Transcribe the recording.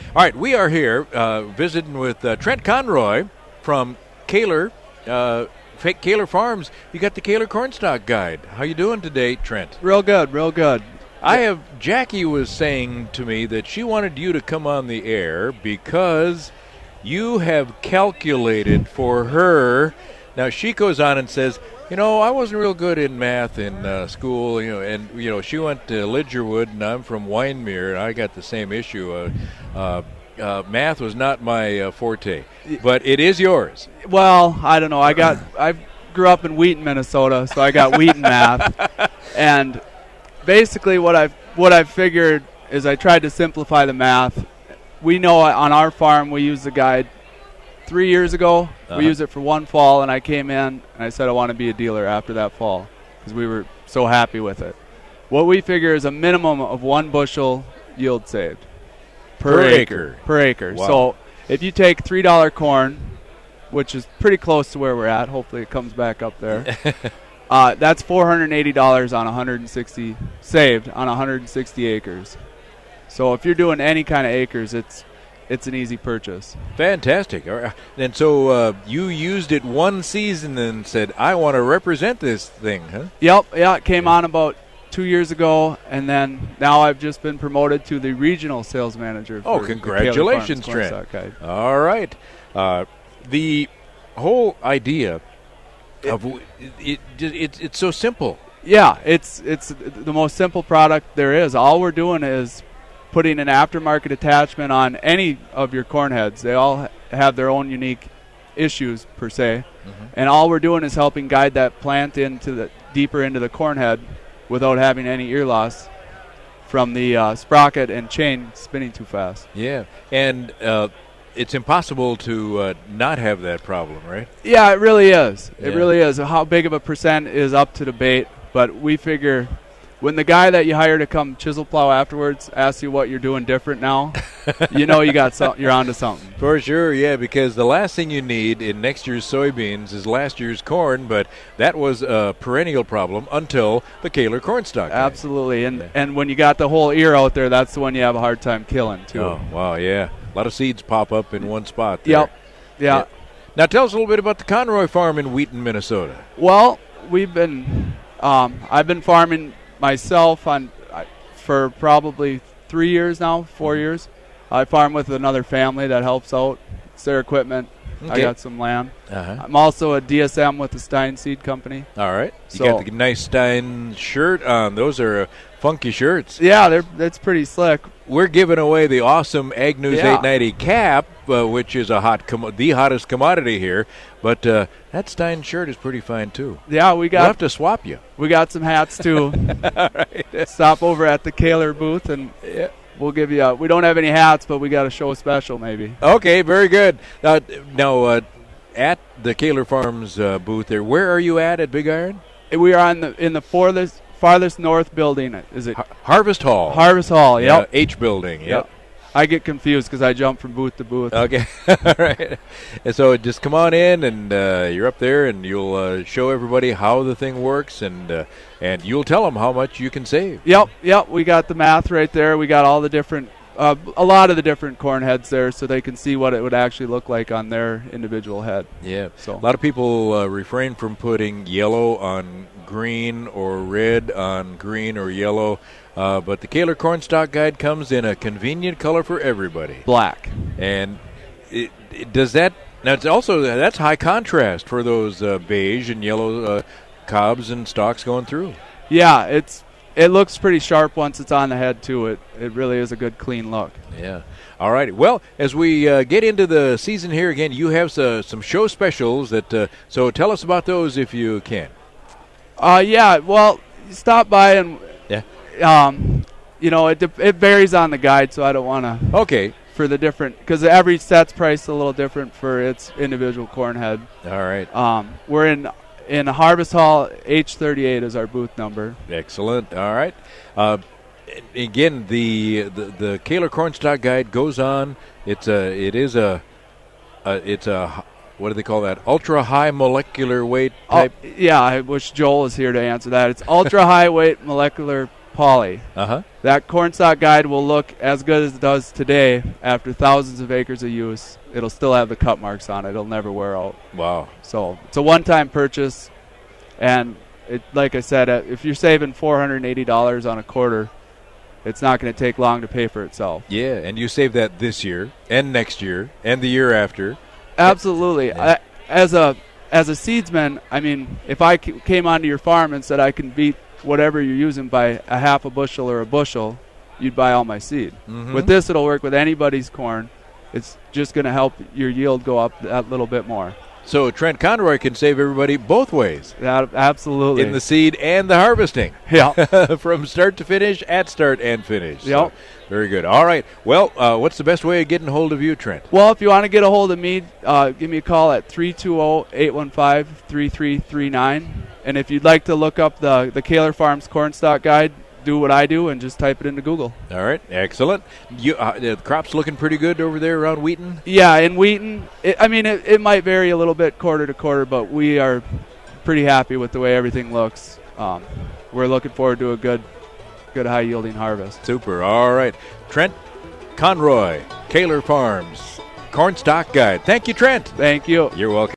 All right, we are here visiting with Trent Conroy from Kaler, Kaler Farms. You got the Kaler Cornstalk Guide. How you doing today, Trent? Real good, real good. Jackie was saying to me that she wanted you to come on the air because you have calculated for her. Now, she goes on and says, I wasn't real good in math in school, and, she went to Lidgerwood, and I'm from Wyndmere, and I got the same issue. Math was not my forte, but it is yours. Well, I don't know. I grew up in Wheaton, Minnesota, so I got Wheaton math. And basically what I figured is I tried to simplify the math. We know on our farm we use the guide 3 years ago. We used it for one fall, and I came in and I said I want to be a dealer after that fall because we were so happy with it. What we figure is a minimum of 1 bushel yield saved per acre. Wow. So if you take $3 corn, which is pretty close to where we're at, hopefully it comes back up there, that's $480 on 160 saved on 160 acres. So if you're doing any kind of acres, it's an easy purchase. Fantastic. And so you used it one season and said, I want to represent this thing, huh? Yep. Yeah, it came on about 2 years ago, and then now I've just been promoted to the regional sales manager. Oh, congratulations, Trent. All right. The whole idea of it's so simple. Yeah, it's the most simple product there is. All we're doing is putting an aftermarket attachment on any of your corn heads. They all have their own unique issues per se, and all we're doing is helping guide that plant deeper into the corn head without having any ear loss from the sprocket and chain spinning too fast. Yeah, and it's impossible to not have that problem, right? Yeah, it really is. It really is. How big of a percent is up to debate, but we figure when the guy that you hire to come chisel plow afterwards asks you what you're doing different now, you're onto something. For sure, yeah, because the last thing you need in next year's soybeans is last year's corn, but that was a perennial problem until the Kaler Cornstalk. Absolutely, and when you got the whole ear out there, that's the one you have a hard time killing, too. Oh, wow, yeah. A lot of seeds pop up in one spot there. Yep. Yeah. Now tell us a little bit about the Conroy farm in Wheaton, Minnesota. Well, I've been farming myself for probably 3 years now, 4 years. I farm with another family that helps out. It's their equipment. Okay. I got some land. I'm also a DSM with the Stein Seed Company. All right. You got the nice Stein shirt on. Those are funky shirts. Yeah, that's pretty slick. We're giving away the awesome Ag News 890 cap, which is the hottest commodity here. But that Stein shirt is pretty fine, too. Yeah, we'll have to swap you. We got some hats, too. All right. Stop over at the Kaler booth, and we'll give you we don't have any hats, but we got a show special maybe. Okay, very good. Now, at the Kaler Farms booth there, where are you at Big Iron? We are in the farthest north building. Is it Harvest Hall? Harvest Hall, yep. H building, yep. I get confused because I jump from booth to booth. Okay, all right. And so just come on in, and you're up there, and you'll show everybody how the thing works, and you'll tell them how much you can save. Yep. We got the math right there. We got all the different, a lot of the different corn heads there, so they can see what it would actually look like on their individual head. Yeah. So a lot of people refrain from putting yellow on green or red on green or yellow. But the Kaler Cornstalk Guide comes in a convenient color for everybody. Black. And it does that. Now, that's high contrast for those beige and yellow cobs and stalks going through. Yeah, it looks pretty sharp once it's on the head, too. It really is a good, clean look. Yeah. All right. Well, as we get into the season here again, you have some show specials. So tell us about those if you can. Well, stop by and... Yeah. It varies on the guide, so I don't want to. Okay. For the different, because every set's priced a little different for its individual corn head. All right. We're in Harvest Hall. H38 is our booth number. Excellent. All right. Again, the Kaler Cornstalk Guide goes on. It's a what do they call that? Ultra high molecular weight type. I wish Joel is here to answer that. It's ultra high weight molecular Pauly. Uh-huh. That corn stalk guide will look as good as it does today after thousands of acres of use. It'll still have the cut marks on it. It'll never wear out. Wow. So it's a one-time purchase, and like I said, if you're saving $480 on a quarter, it's not going to take long to pay for itself. Yeah, and you save that this year and next year and the year after. Absolutely. Yeah. As a seedsman, I mean, if I came onto your farm and said I can beat whatever you're using by a half a bushel or a bushel, you'd buy all my seed. Mm-hmm. With this, it'll work with anybody's corn. It's just going to help your yield go up that little bit more. So Trent Conroy can save everybody both ways. Absolutely. In the seed and the harvesting. Yeah. From start to finish, at start and finish. Yep. So, very good. All right. Well, what's the best way of getting hold of you, Trent? Well, if you want to get a hold of me, give me a call at 320-815-3339. And if you'd like to look up the Kaler Farms Corn Stalk Guide, do what I do and just type it into Google. All right. Excellent. The crop's looking pretty good over there around Wheaton? Yeah, in Wheaton, it might vary a little bit quarter to quarter, but we are pretty happy with the way everything looks. We're looking forward to a good high-yielding harvest. Super. All right. Trent Conroy, Kaler Farms Corn Stalk Guide. Thank you, Trent. Thank you. You're welcome.